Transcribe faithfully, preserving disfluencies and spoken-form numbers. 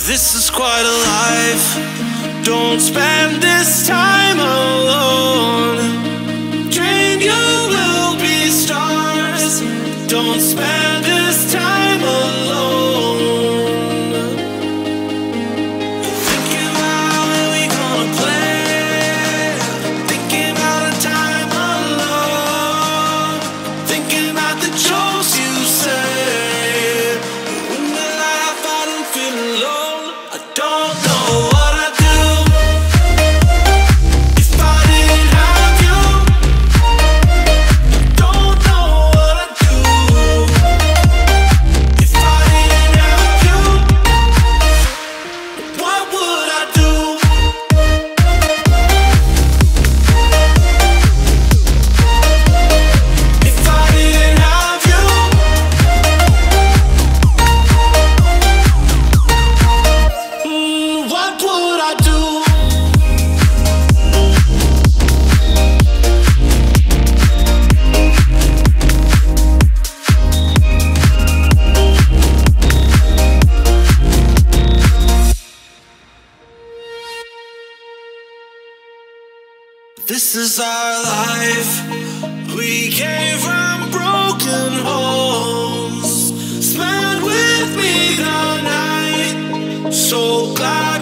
This is quite a life. Don't spend this time alone. Dream you will be stars. Don't spend this time alone. Thinking about where we gonna play. Thinking about a time alone. Thinking about the jokes you say. When will I fight and feel alone? I don't know what I'd do if I didn't have you. Don't know what I'd do if I didn't have you. What would I do? If I didn't have you. Mm, what would I do? This is our life. We came from broken homes. Spend with me the night. So glad